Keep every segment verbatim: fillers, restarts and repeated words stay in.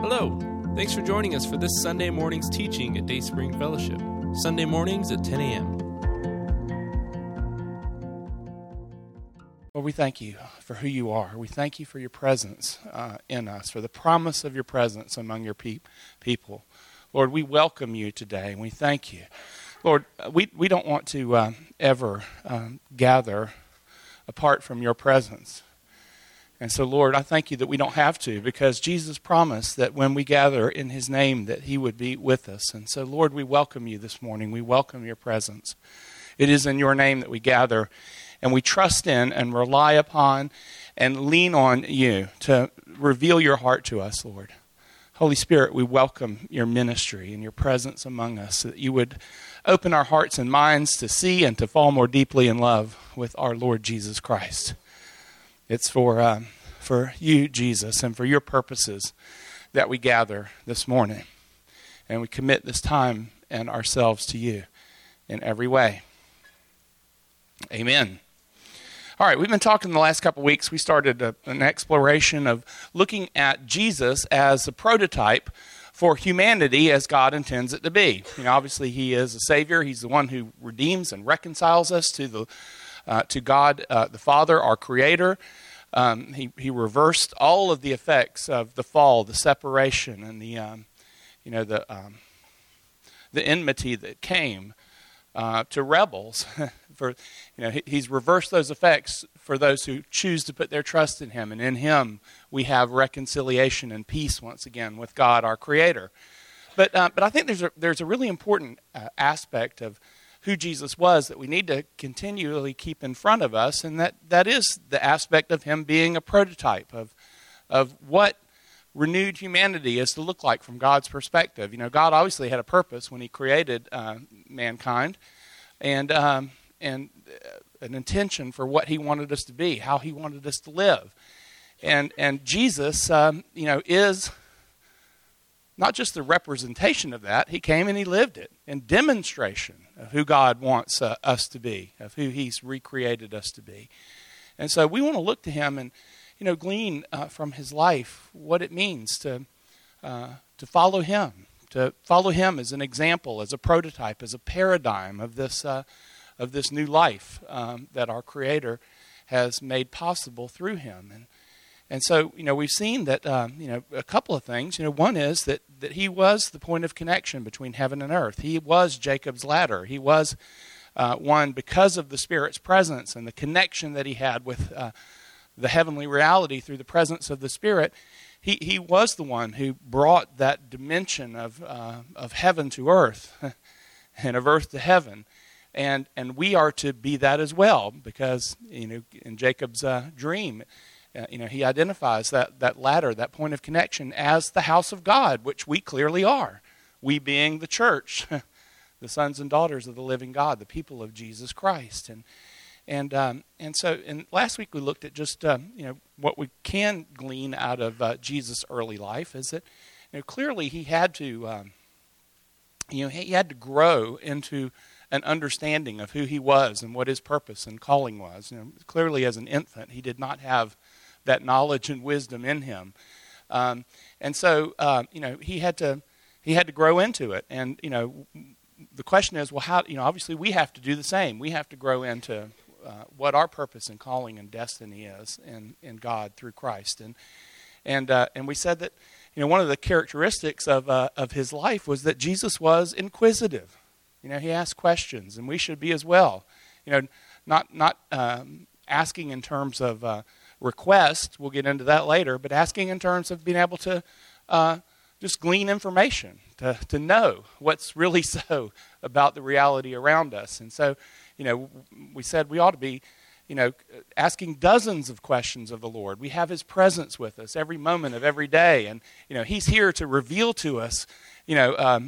Hello. Thanks for joining us for this Sunday morning's teaching at Dayspring Fellowship. Sunday mornings at ten a.m. Lord, we thank you for who you are. We thank you for your presence uh, in us, for the promise of your presence among your pe- people. Lord, we welcome you today, and we thank you. Lord, we, we don't want to uh, ever um, gather apart from your presence. And so, Lord, I thank you that we don't have to, because Jesus promised that when we gather in his name that he would be with us. And so, Lord, we welcome you this morning. We welcome your presence. It is in your name that we gather, and we trust in and rely upon and lean on you to reveal your heart to us, Lord. Holy Spirit, we welcome your ministry and your presence among us, so that you would open our hearts and minds to see and to fall more deeply in love with our Lord Jesus Christ. It's for um, for you, Jesus, and for your purposes that we gather this morning. And we commit this time and ourselves to you in every way. Amen. All right, we've been talking the last couple of weeks. We started a, an exploration of looking at Jesus as a prototype for humanity as God intends it to be. You know, obviously he is a Savior. He's the one who redeems and reconciles us to the Uh, to God uh, the Father, our Creator. Um, he, he reversed all of the effects of the fall, the separation, and the um, you know the um, the enmity that came uh, to rebels. for you know, he, he's reversed those effects for those who choose to put their trust in him, and in him we have reconciliation and peace once again with God, our Creator. But uh, but I think there's a, there's a really important uh, aspect of who Jesus was that we need to continually keep in front of us, and that, that is the aspect of him being a prototype of of what renewed humanity is to look like from God's perspective. You know, God obviously had a purpose when he created uh, mankind, and um, and an intention for what he wanted us to be, how he wanted us to live, and and Jesus, um, you know, is not just the representation of that. He came and he lived it in demonstration of who God wants uh, us to be, of who he's recreated us to be. And so we want to look to him and, you know, glean uh, from his life what it means to uh, to follow him, to follow him as an example, as a prototype, as a paradigm of this uh, of this new life um, that our Creator has made possible through him. And And so, you know, we've seen that, um, you know, a couple of things. You know, one is that, that he was the point of connection between heaven and earth. He was Jacob's ladder. He was uh, one because of the Spirit's presence and the connection that he had with uh, the heavenly reality through the presence of the Spirit. He he was the one who brought that dimension of uh, of heaven to earth and of earth to heaven. And and we are to be that as well, because, you know, in Jacob's uh, dream, Uh, you know, he identifies that, that ladder, that point of connection, as the house of God, which we clearly are. We being the church, the sons and daughters of the living God, the people of Jesus Christ. And and um, and so, and last week we looked at just um, you know what we can glean out of uh, Jesus' early life is that, you know, clearly he had to um, you know he had to grow into an understanding of who he was and what his purpose and calling was. You know, clearly as an infant, he did not have that knowledge and wisdom in him, um, and so uh, you know he had to he had to grow into it. And you know, the question is, well, how? You know, obviously we have to do the same. We have to grow into uh, what our purpose and calling and destiny is in, in God through Christ. And and uh, and we said that, you know, one of the characteristics of uh, of his life was that Jesus was inquisitive. You know, he asked questions, and we should be as well. You know, not not um, asking in terms of uh, request, we'll get into that later, but asking in terms of being able to uh, just glean information, to, to know what's really so about the reality around us. And so, you know, we said we ought to be, you know, asking dozens of questions of the Lord. We have his presence with us every moment of every day, and, you know, he's here to reveal to us, you know, um,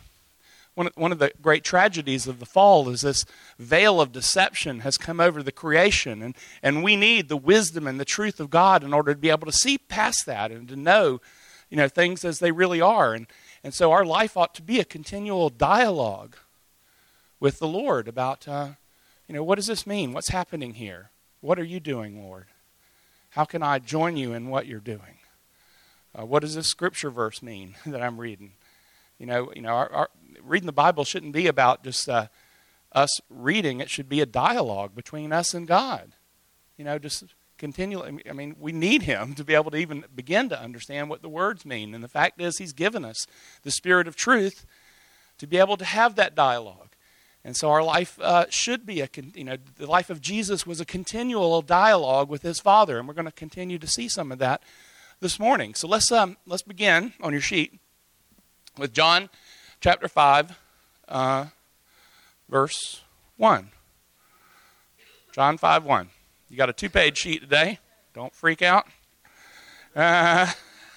One of, one of the great tragedies of the fall is this veil of deception has come over the creation, and, and we need the wisdom and the truth of God in order to be able to see past that and to know, you know, things as they really are. And, and so our life ought to be a continual dialogue with the Lord about, uh, you know, what does this mean? What's happening here? What are you doing, Lord? How can I join you in what you're doing? Uh, what does this scripture verse mean that I'm reading? You know, you know, our, our, reading the Bible shouldn't be about just uh, us reading. It should be a dialogue between us and God. You know, just continually. I mean, we need Him to be able to even begin to understand what the words mean. And the fact is, He's given us the Spirit of truth to be able to have that dialogue. And so our life uh, should be a, you know, the life of Jesus was a continual dialogue with His Father, and we're going to continue to see some of that this morning. So let's um, let's begin on your sheet with John chapter five, uh, verse one. John five one. You got a two-page sheet today. Don't freak out. Uh,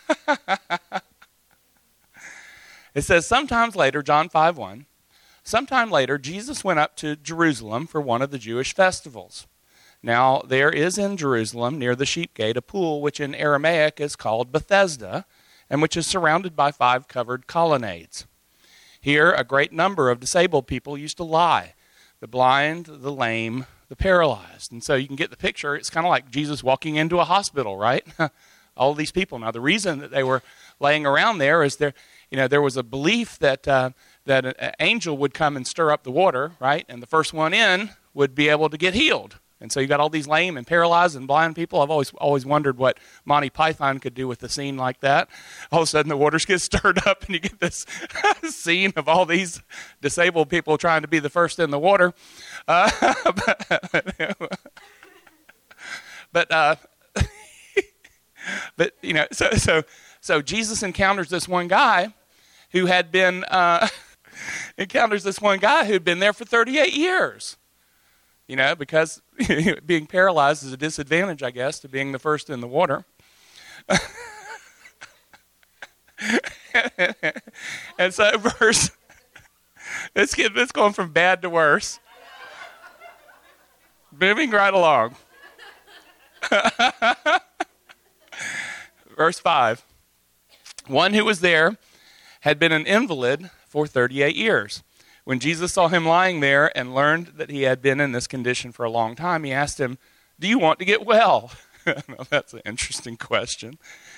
it says, sometimes later, John five one, sometime later, Jesus went up to Jerusalem for one of the Jewish festivals. Now, there is in Jerusalem, near the sheep gate, a pool which in Aramaic is called Bethesda, and which is surrounded by five covered colonnades. Here, a great number of disabled people used to lie, the blind, the lame, the paralyzed. And so you can get the picture. It's kind of like Jesus walking into a hospital, right? All these people. Now, the reason that they were laying around there is there, you know, there was a belief that uh, that an angel would come and stir up the water, right? And the first one in would be able to get healed. And so you got all these lame and paralyzed and blind people. I've always always wondered what Monty Python could do with a scene like that. All of a sudden the waters get stirred up and you get this scene of all these disabled people trying to be the first in the water. Uh, but, but, uh, but, you know, so, so, so Jesus encounters this one guy who had been, uh, encounters this one guy who'd been there for thirty-eight years. You know, because being paralyzed is a disadvantage, I guess, to being the first in the water. And so, verse, let's get this going from bad to worse. Moving right along. Verse five. One who was there had been an invalid for thirty-eight years. When Jesus saw him lying there and learned that he had been in this condition for a long time, he asked him, "Do you want to get well?" Well, that's an interesting question.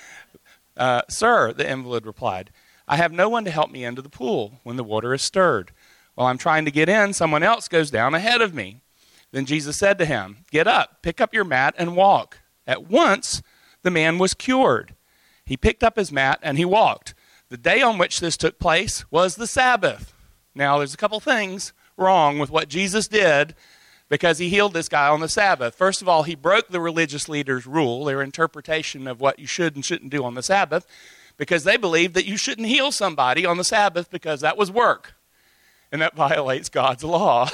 Uh, Sir, the invalid replied, "I have no one to help me into the pool when the water is stirred. While I'm trying to get in, someone else goes down ahead of me." Then Jesus said to him, "Get up, pick up your mat, and walk." At once, the man was cured. He picked up his mat and he walked. The day on which this took place was the Sabbath. Now, there's a couple things wrong with what Jesus did because he healed this guy on the Sabbath. First of all, he broke the religious leaders' rule, their interpretation of what you should and shouldn't do on the Sabbath, because they believed that you shouldn't heal somebody on the Sabbath because that was work, and that violates God's law.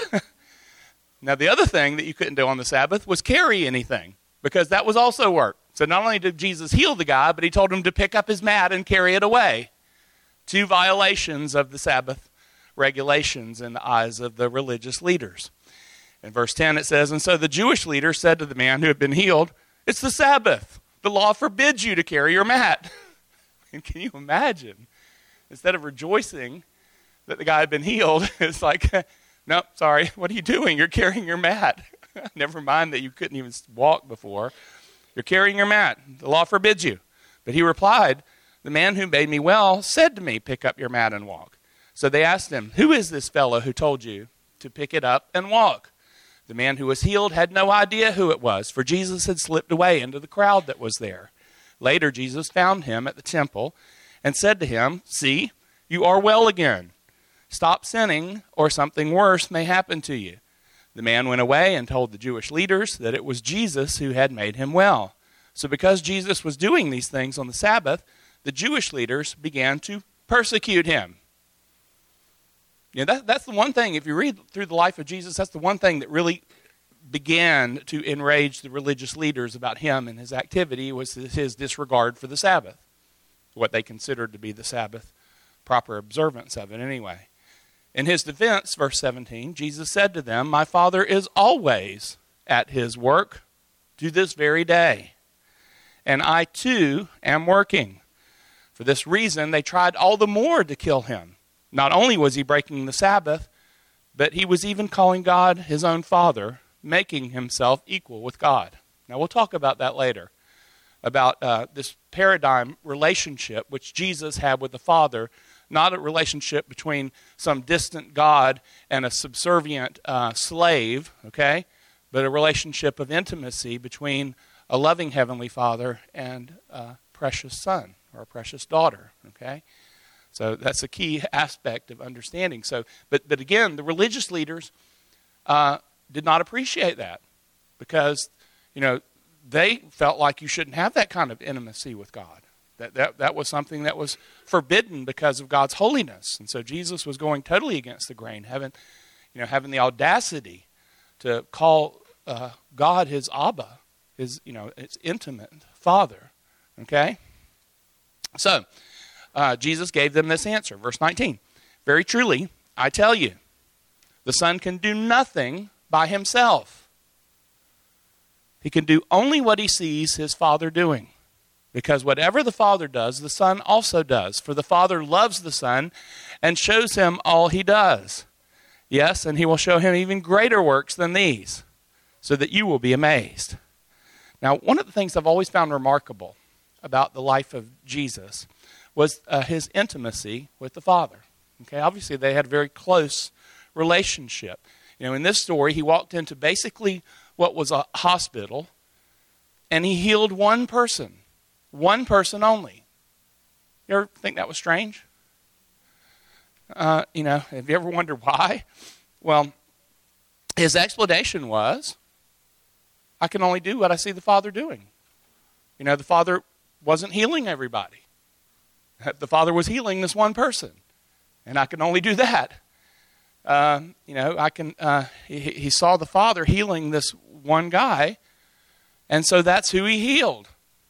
Now, the other thing that you couldn't do on the Sabbath was carry anything, because that was also work. So not only did Jesus heal the guy, but he told him to pick up his mat and carry it away. Two violations of the Sabbath regulations in the eyes of the religious leaders. In verse ten it says, "And so the Jewish leader said to the man who had been healed, 'It's the Sabbath. The law forbids you to carry your mat.'" And can you imagine? Instead of rejoicing that the guy had been healed, it's like, "No, sorry, what are you doing? You're carrying your mat." Never mind that you couldn't even walk before. You're carrying your mat. The law forbids you. But he replied, "The man who made me well said to me, 'Pick up your mat and walk.'" So they asked him, "Who is this fellow who told you to pick it up and walk?" The man who was healed had no idea who it was, for Jesus had slipped away into the crowd that was there. Later, Jesus found him at the temple and said to him, "See, you are well again. Stop sinning, or something worse may happen to you." The man went away and told the Jewish leaders that it was Jesus who had made him well. So because Jesus was doing these things on the Sabbath, the Jewish leaders began to persecute him. You know, that, that's the one thing, if you read through the life of Jesus, that's the one thing that really began to enrage the religious leaders about him and his activity was his disregard for the Sabbath, what they considered to be the Sabbath, proper observance of it anyway. In his defense, verse seventeen, Jesus said to them, "My Father is always at his work to this very day, and I too am working." For this reason, they tried all the more to kill him. Not only was he breaking the Sabbath, but he was even calling God his own Father, making himself equal with God. Now, we'll talk about that later. about uh, this paradigm relationship which Jesus had with the Father, not a relationship between some distant God and a subservient uh, slave, okay, but a relationship of intimacy between a loving Heavenly Father and a precious son or a precious daughter, okay? So that's a key aspect of understanding. So, but, but again, the religious leaders uh, did not appreciate that because, you know, they felt like you shouldn't have that kind of intimacy with God. That, that that was something that was forbidden because of God's holiness. And so Jesus was going totally against the grain, having, you know, having the audacity to call uh, God his Abba, his, you know, his intimate Father. Okay? So, uh, Jesus gave them this answer. Verse nineteen. Very truly, I tell you, the Son can do nothing by himself. He can do only what he sees his Father doing. Because whatever the Father does, the Son also does. For the Father loves the Son and shows him all he does. Yes, and he will show him even greater works than these, so that you will be amazed. Now, one of the things I've always found remarkable about the life of Jesus was uh, his intimacy with the Father. Okay, obviously they had a very close relationship. You know, in this story, he walked into basically what was a hospital, and he healed one person. One person only. You ever think that was strange? Uh, you know, have you ever wondered why? Well, his explanation was, I can only do what I see the Father doing. You know, the Father wasn't healing everybody. The Father was healing this one person, and I can only do that. Uh, you know, I can. Uh, he, he saw the Father healing this one guy, and so that's who he healed.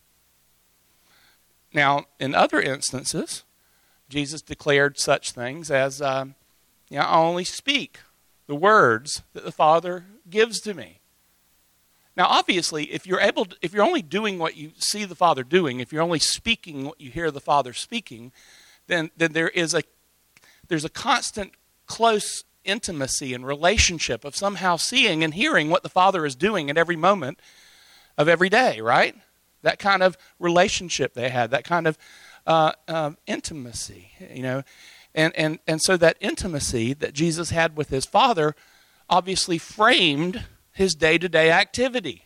Now, in other instances, Jesus declared such things as, um, you know, I only speak the words that the Father gives to me. Now, obviously, if you're able to, if you're only doing what you see the Father doing, if you're only speaking what you hear the Father speaking, then then there is a there's a constant close intimacy and relationship of somehow seeing and hearing what the Father is doing at every moment of every day, right? That kind of relationship they had, that kind of uh, uh, intimacy, you know. And, and, and so that intimacy that Jesus had with his Father obviously framed his day-to-day activity.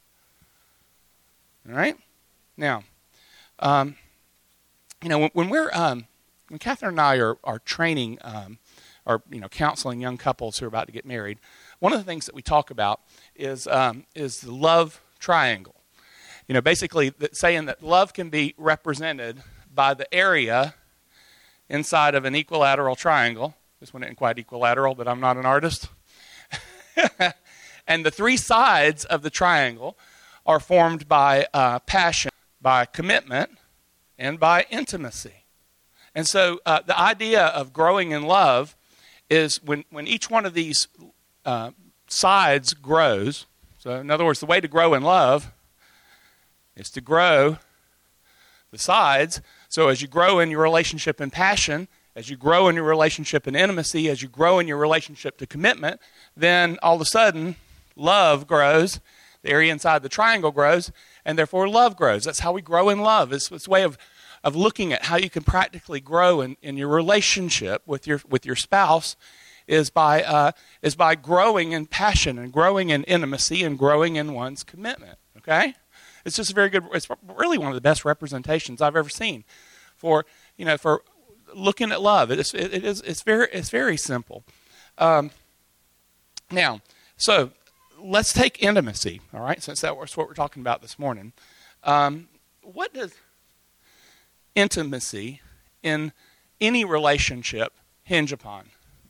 All right? Now, um, you know, when, when we're, um, when Catherine and I are, are training um, or, you know, counseling young couples who are about to get married, one of the things that we talk about is um, is the love triangle. You know, basically that saying that love can be represented by the area inside of an equilateral triangle. This one isn't quite equilateral, but I'm not an artist. And the three sides of the triangle are formed by uh, passion, by commitment, and by intimacy. And so uh, the idea of growing in love is when, when each one of these uh, sides grows. So in other words, the way to grow in love is to grow the sides. So as you grow in your relationship in passion, as you grow in your relationship in intimacy, as you grow in your relationship to commitment, then all of a sudden, love grows, the area inside the triangle grows, and therefore love grows. That's how we grow in love. It's, it's a way of, of looking at how you can practically grow in, in your relationship with your with your spouse is by uh, is by growing in passion and growing in intimacy and growing in one's commitment. Okay? It's just a very good, it's really one of the best representations I've ever seen for, you know, for looking at love. It's, it, it is, it's very, it's very simple. Um, now, so let's take intimacy, all right, since that's what we're talking about this morning. Um, what does intimacy in any relationship hinge upon?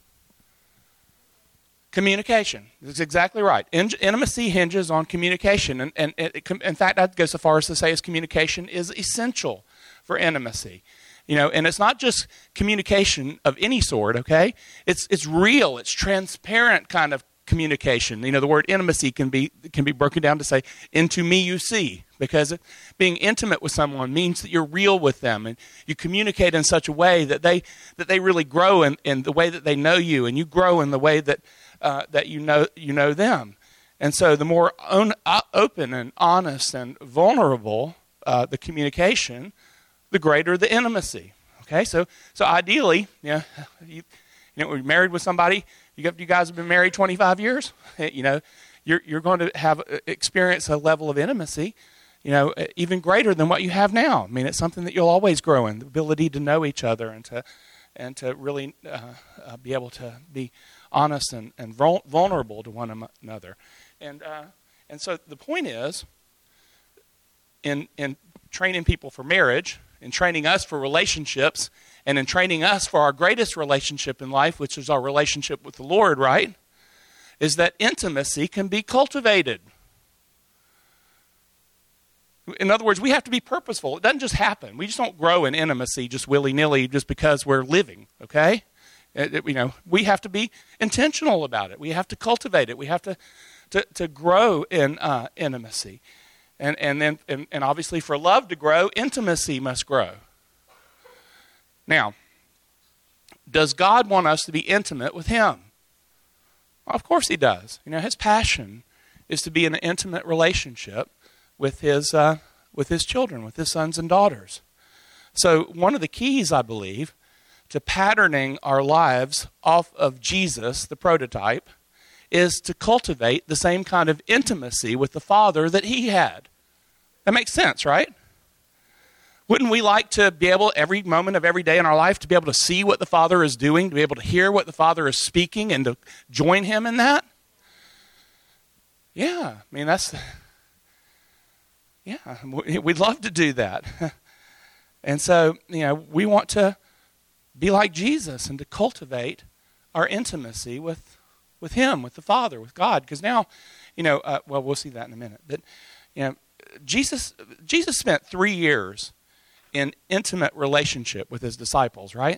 Communication. That's exactly right. In- intimacy hinges on communication. And, and it, in fact, I'd go so far as to say is communication is essential for intimacy. You know, and it's not just communication of any sort, okay? It's it's real, it's transparent kind of communication. You know, the word intimacy can be can be broken down to say, into me you see. Because it, being intimate with someone means that you're real with them and you communicate in such a way that they that they really grow in, in the way that they know you, and you grow in the way that uh, that you know you know them. And so the more on, uh, open and honest and vulnerable uh, the communication, the greater the intimacy. Okay, so so ideally, you know, you, you know, we're married with somebody. You got, you guys have been married twenty-five years. You know, you're you're going to have experience a level of intimacy, you know, even greater than what you have now. I mean, it's something that you'll always grow in, the ability to know each other and to and to really uh, uh, be able to be honest and, and vulnerable to one another. And uh, and so the point is, in in training people for marriage, in training us for relationships, and in training us for our greatest relationship in life, which is our relationship with the Lord, right, is that intimacy can be cultivated. In other words, we have to be purposeful. It doesn't just happen. We just don't grow in intimacy just willy-nilly just because we're living, okay? It, it, you know, we have to be intentional about it. We have to cultivate it. We have to to, to grow in uh, intimacy. And and then and, and obviously for love to grow, intimacy must grow. Now, does God want us to be intimate with him? Well, of course he does. You know, his passion is to be in an intimate relationship with his uh, with his children, with his sons and daughters. So one of the keys, I believe, to patterning our lives off of Jesus, the prototype, is to cultivate the same kind of intimacy with the Father that he had. That makes sense, right? Wouldn't we like to be able, every moment of every day in our life, to be able to see what the Father is doing, to be able to hear what the Father is speaking, and to join him in that? Yeah, I mean, that's, yeah, we'd love to do that. And so, you know, we want to be like Jesus and to cultivate our intimacy with with him, with the Father, with God. Because now, you know, uh, well, we'll see that in a minute. But, you know, Jesus Jesus spent three years in intimate relationship with his disciples, right?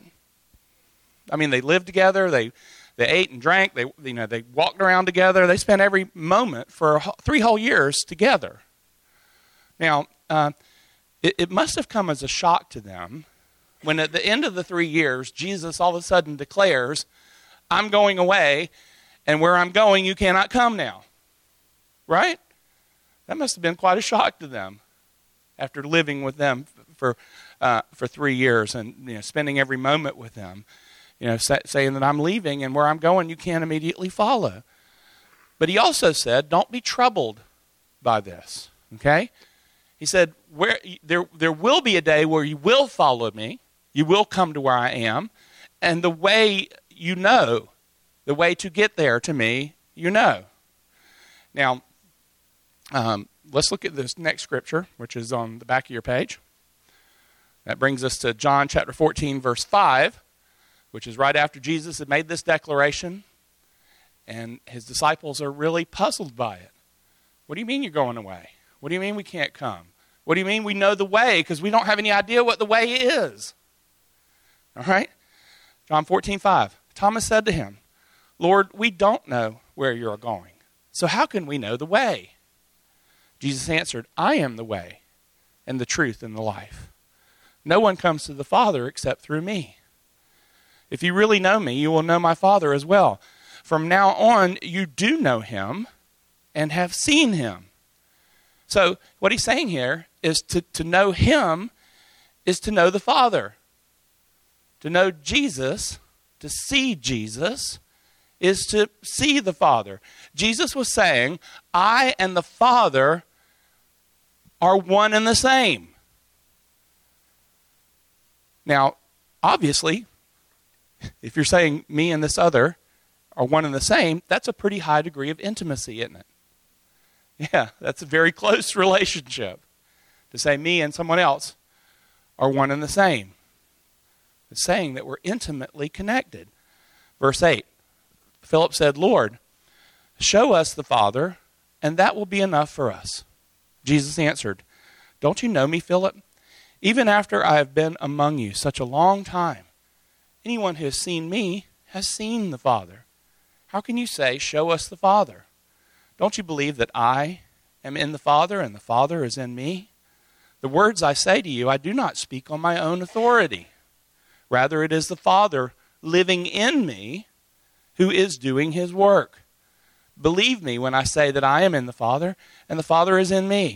I mean, they lived together. They they ate and drank. They you know they walked around together. They spent every moment for three whole years together. Now, uh, it, it must have come as a shock to them when at the end of the three years, Jesus all of a sudden declares, "I'm going away, and where I'm going, you cannot come now." Right? That must have been quite a shock to them after living with them for uh, for three years and you know spending every moment with them. You know, say, saying that I'm leaving, and where I'm going, you can't immediately follow. But he also said, "Don't be troubled by this." Okay? He said, "Where there there will be a day where you will follow me. You will come to where I am, and the way you know, the way to get there to me, you know." Now, um, let's look at this next scripture, which is on the back of your page. That brings us to John chapter fourteen, verse five, which is right after Jesus had made this declaration, and his disciples are really puzzled by it. What do you mean you're going away? What do you mean we can't come? What do you mean we know the way? Because we don't have any idea what the way is. All right? John fourteen, five. Thomas said to him, "Lord, we don't know where you are going, so how can we know the way?" Jesus answered, "I am the way and the truth and the life. No one comes to the Father except through me. If you really know me, you will know my Father as well. From now on, you do know him and have seen him." So what he's saying here is to, to know him is to know the Father. To know Jesus, to see Jesus, is to see the Father. Jesus was saying, I and the Father are one and the same. Now, obviously, if you're saying me and this other are one and the same, that's a pretty high degree of intimacy, isn't it? Yeah, that's a very close relationship. To say me and someone else are one and the same. It's saying that we're intimately connected. Verse eight, Philip said, "Lord, show us the Father, and that will be enough for us." Jesus answered, "Don't you know me, Philip? Even after I have been among you such a long time, anyone who has seen me has seen the Father. How can you say, 'Show us the Father'? Don't you believe that I am in the Father and the Father is in me? The words I say to you, I do not speak on my own authority. Rather, it is the Father living in me who is doing his work. Believe me when I say that I am in the Father and the Father is in me.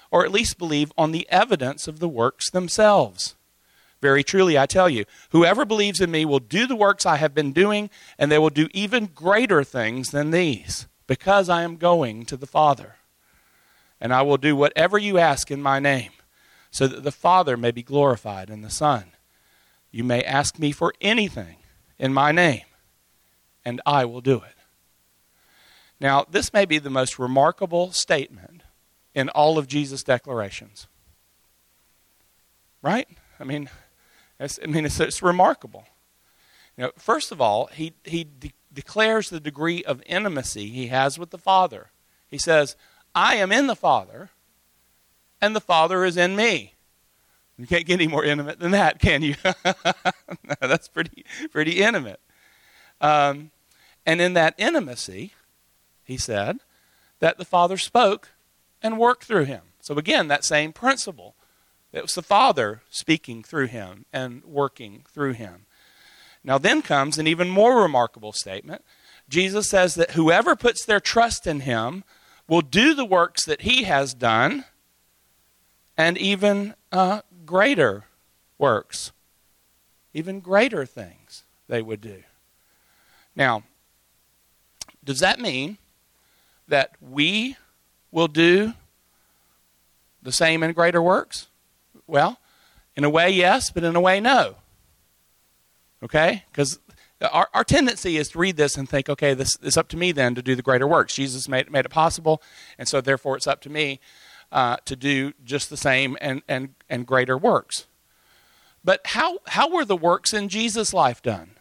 or at least believe on the evidence of the works themselves. Very truly, I tell you, whoever believes in me will do the works I have been doing, and they will do even greater things than these, because I am going to the Father. And I will do whatever you ask in my name, so that the Father may be glorified in the Son. You may ask me for anything in my name, and I will do it. Now, this may be the most remarkable statement in all of Jesus' declarations. Right? I mean, it's, I mean, it's, it's remarkable. You know, first of all, he, he de- declares the degree of intimacy he has with the Father. He says, I am in the Father, and the Father is in me. You can't get any more intimate than that, can you? No, that's pretty, pretty intimate. Um, and in that intimacy, he said, that the Father spoke and worked through him. So again, that same principle. It was the Father speaking through him and working through him. Now then comes an even more remarkable statement. Jesus says that whoever puts their trust in him will do the works that he has done, and even uh, greater works. Even greater things they would do. Now, does that mean that we will do the same and greater works? Well, in a way, yes, but in a way, no. Okay? Because our, our tendency is to read this and think, okay, this is up to me then to do the greater works. Jesus made, made it possible, and so therefore it's up to me uh, to do just the same and, and, and greater works. But how, how were the works in Jesus' life done?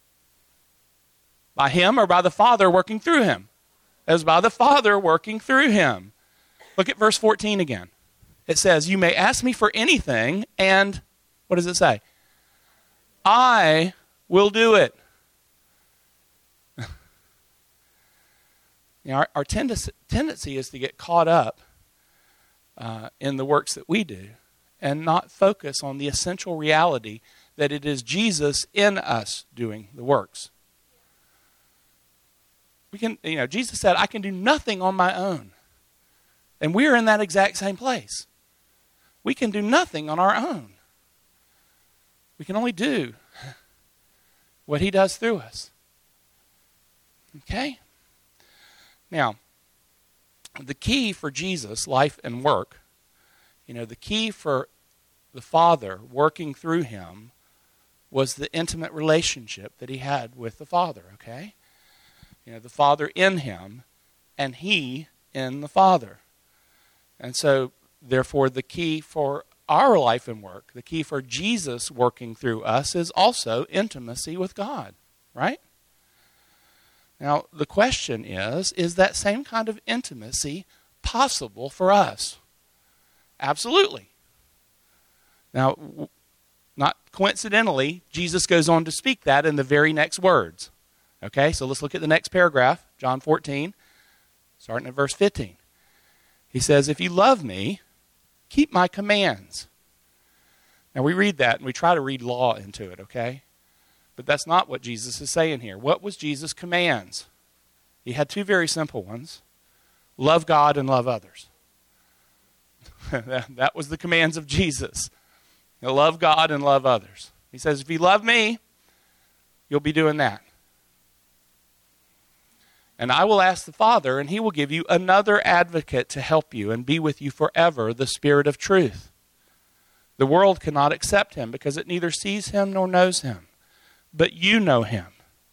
By him or by the Father working through him? It was by the Father working through him. Look at verse fourteen again. It says, you may ask me for anything, and what does it say? I will do it. Now, our, our tendency, tendency is to get caught up uh, in the works that we do and not focus on the essential reality that it is Jesus in us doing the works. We can, you know, Jesus said, I can do nothing on my own. And we're in that exact same place. We can do nothing on our own. We can only do what he does through us. Okay? Now, the key for Jesus' life and work, you know, the key for the Father working through him was the intimate relationship that he had with the Father, okay? You know, the Father in him and he in the Father. And so, therefore, the key for our life and work, the key for Jesus working through us is also intimacy with God, right? Now, the question is, is that same kind of intimacy possible for us? Absolutely. Now, not coincidentally, Jesus goes on to speak that in the very next words. Okay, so let's look at the next paragraph, John fourteen, starting at verse fifteen. He says, if you love me, keep my commands. Now we read that and we try to read law into it, okay? But that's not what Jesus is saying here. What was Jesus' commands? He had two very simple ones. Love God and love others. That was the commands of Jesus. You know, love God and love others. He says, if you love me, you'll be doing that. And I will ask the Father, and he will give you another advocate to help you and be with you forever, the Spirit of truth. The world cannot accept him because it neither sees him nor knows him. But you know him.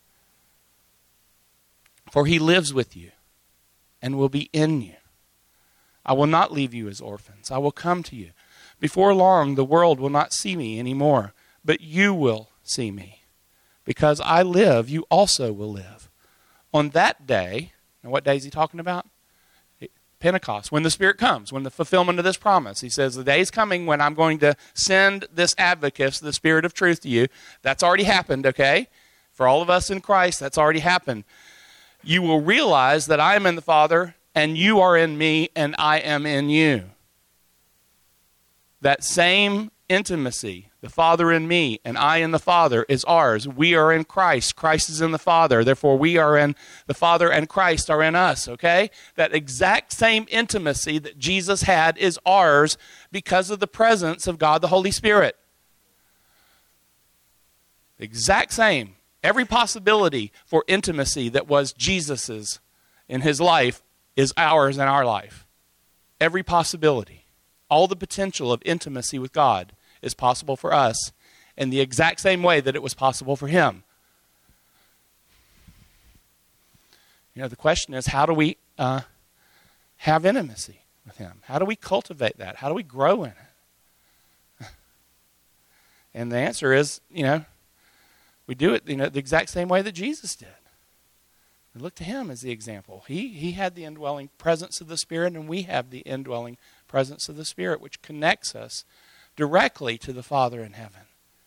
For he lives with you and will be in you. I will not leave you as orphans. I will come to you. Before long, the world will not see me anymore, but you will see me. Because I live, you also will live. On that day, and what day is he talking about? Pentecost, when the Spirit comes, when the fulfillment of this promise. He says, the day is coming when I'm going to send this advocate, the Spirit of truth to you. That's already happened, okay? For all of us in Christ, that's already happened. You will realize that I am in the Father, and you are in me, and I am in you. That same intimacy The Father in me and I in the Father is ours. We are in Christ. Christ is in the Father. Therefore, we are in the Father and Christ are in us, okay? That exact same intimacy that Jesus had is ours because of the presence of God the Holy Spirit. The exact same. Every possibility for intimacy that was Jesus's in his life is ours in our life. Every possibility. All the potential of intimacy with God is possible for us in the exact same way that it was possible for him. You know, the question is, how do we uh, have intimacy with him? How do we cultivate that? How do we grow in it? And the answer is, you know, we do it, you know, the exact same way that Jesus did. We look to him as the example. He, he had the indwelling presence of the Spirit, and we have the indwelling presence of the Spirit, which connects us directly to the Father in heaven.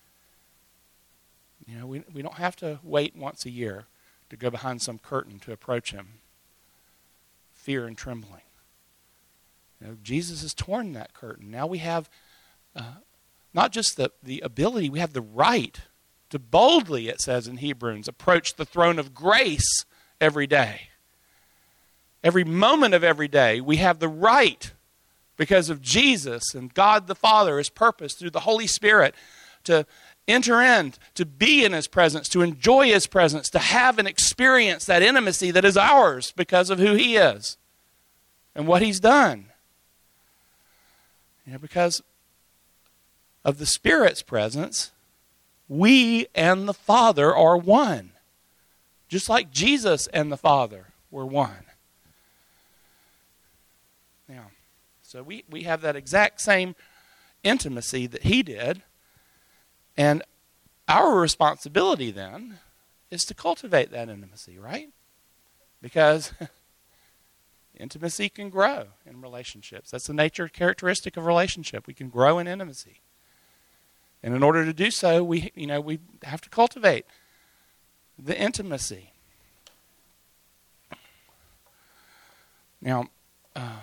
You know, we we don't have to wait once a year to go behind some curtain to approach him. Fear and trembling. You know, Jesus has torn that curtain. Now we have uh, not just the, the ability, we have the right to boldly, it says in Hebrews, approach the throne of grace every day. Every moment of every day, we have the right, because of Jesus and God the Father, his purpose through the Holy Spirit, to enter in, to be in his presence, to enjoy his presence, to have and experience that intimacy that is ours because of who he is and what he's done. You know, because of the Spirit's presence, we and the Father are one. Just like Jesus and the Father were one. Now, so we, we have that exact same intimacy that he did. And our responsibility then is to cultivate that intimacy, right? Because intimacy can grow in relationships. That's the nature, characteristic of relationship. We can grow in intimacy. And in order to do so, we, you know, we have to cultivate the intimacy. Now, uh,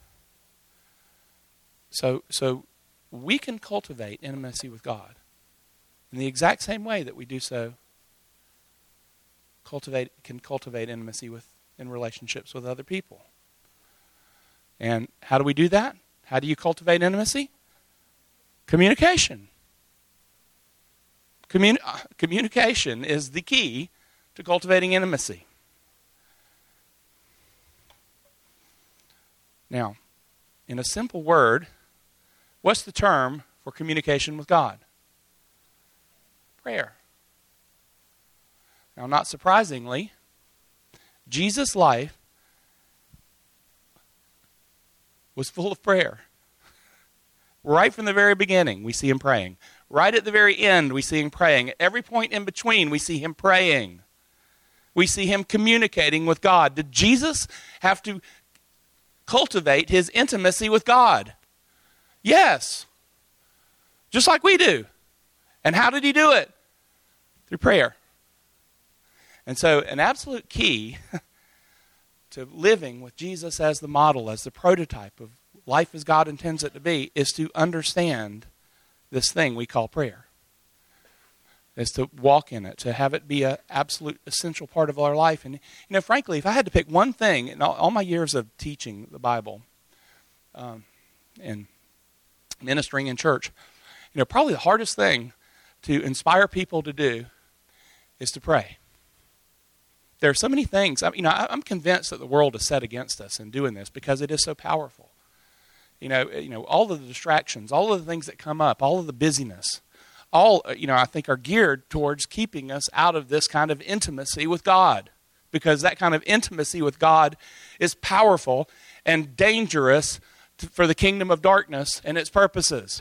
so so we can cultivate intimacy with God in the exact same way that we do so. Cultivate can cultivate intimacy with in relationships with other people. And how do we do that? How do you cultivate intimacy? Communication. Commun- uh, communication is the key to cultivating intimacy. Now, in a simple word, what's the term for communication with God? Prayer. Now, not surprisingly, Jesus' life was full of prayer. Right from the very beginning, we see him praying. Right at the very end, we see him praying. At every point in between, we see him praying. We see him communicating with God. Did Jesus have to cultivate his intimacy with God? Yes. Just like we do. And how did he do it? Through prayer. And so an absolute key to living with Jesus as the model, as the prototype of life as God intends it to be, is to understand this thing we call prayer. Is to walk in it, to have it be an absolute essential part of our life. And, you know, frankly, if I had to pick one thing in all, all my years of teaching the Bible um, and ministering in church, you know, probably the hardest thing to inspire people to do is to pray. There are so many things. I, you know, I, I'm convinced that the world is set against us in doing this because it is so powerful. You know, you know, all of the distractions, all of the things that come up, all of the busyness, all, you know, I think are geared towards keeping us out of this kind of intimacy with God, because that kind of intimacy with God is powerful and dangerous to, for the kingdom of darkness and its purposes.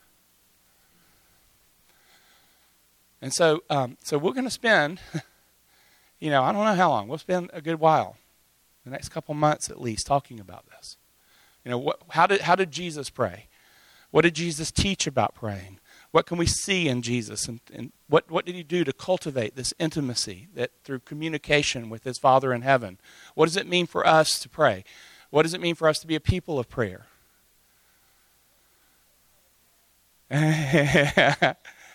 And so, um, so we're going to spend, you know, I don't know how long. We'll spend a good while, the next couple months at least, talking about this. You know, what, how did how did Jesus pray? What did Jesus teach about praying? What can we see in Jesus? And, and what, what did he do to cultivate this intimacy that through communication with his Father in heaven? What does it mean for us to pray? What does it mean for us to be a people of prayer? Let's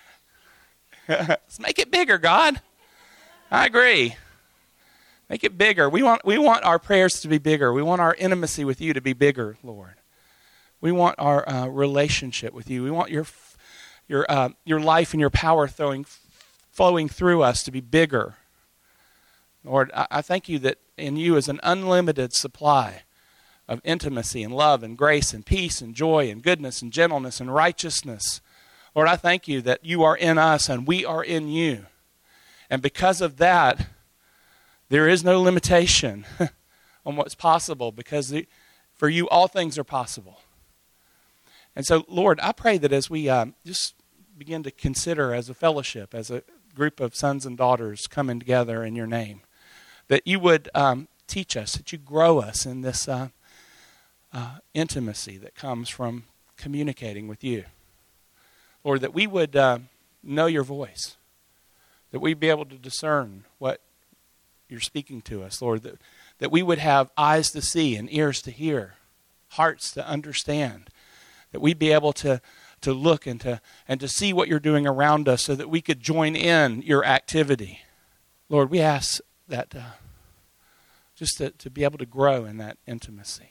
make it bigger, God. I agree. Make it bigger. We want we want our prayers to be bigger. We want our intimacy with you to be bigger, Lord. We want our uh, relationship with you. We want your your uh, your life and your power flowing flowing through us to be bigger. Lord, I, I thank you that in you is an unlimited supply of intimacy and love and grace and peace and joy and goodness and gentleness and righteousness. Lord, I thank you that you are in us and we are in you. And because of that, there is no limitation on what's possible, because the, for you all things are possible. And so, Lord, I pray that as we um, just begin to consider as a fellowship, as a group of sons and daughters coming together in your name, that you would um, teach us, that you grow us in this uh, uh, intimacy that comes from communicating with you. Lord, that we would uh, know your voice, that we'd be able to discern what you're speaking to us, Lord, that, that we would have eyes to see and ears to hear, hearts to understand, that we'd be able to, to look and to, and to see what you're doing around us so that we could join in your activity. Lord, we ask that uh, just to, to be able to grow in that intimacy.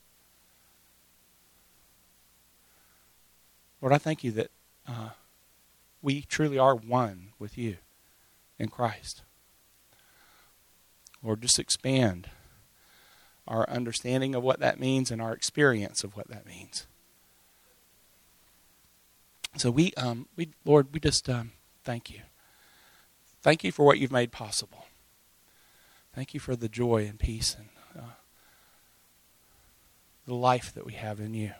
Lord, I thank you that uh, we truly are one with you in Christ. Lord, just expand our understanding of what that means and our experience of what that means. So we, um, we, Lord, we just um, thank you. Thank you for what you've made possible. Thank you for the joy and peace and uh, the life that we have in you.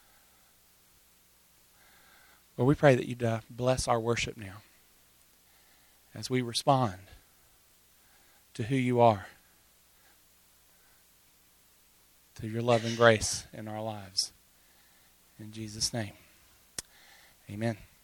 Lord, we pray that you'd uh, bless our worship now as we respond to who you are, to your love and grace in our lives. In Jesus' name, amen.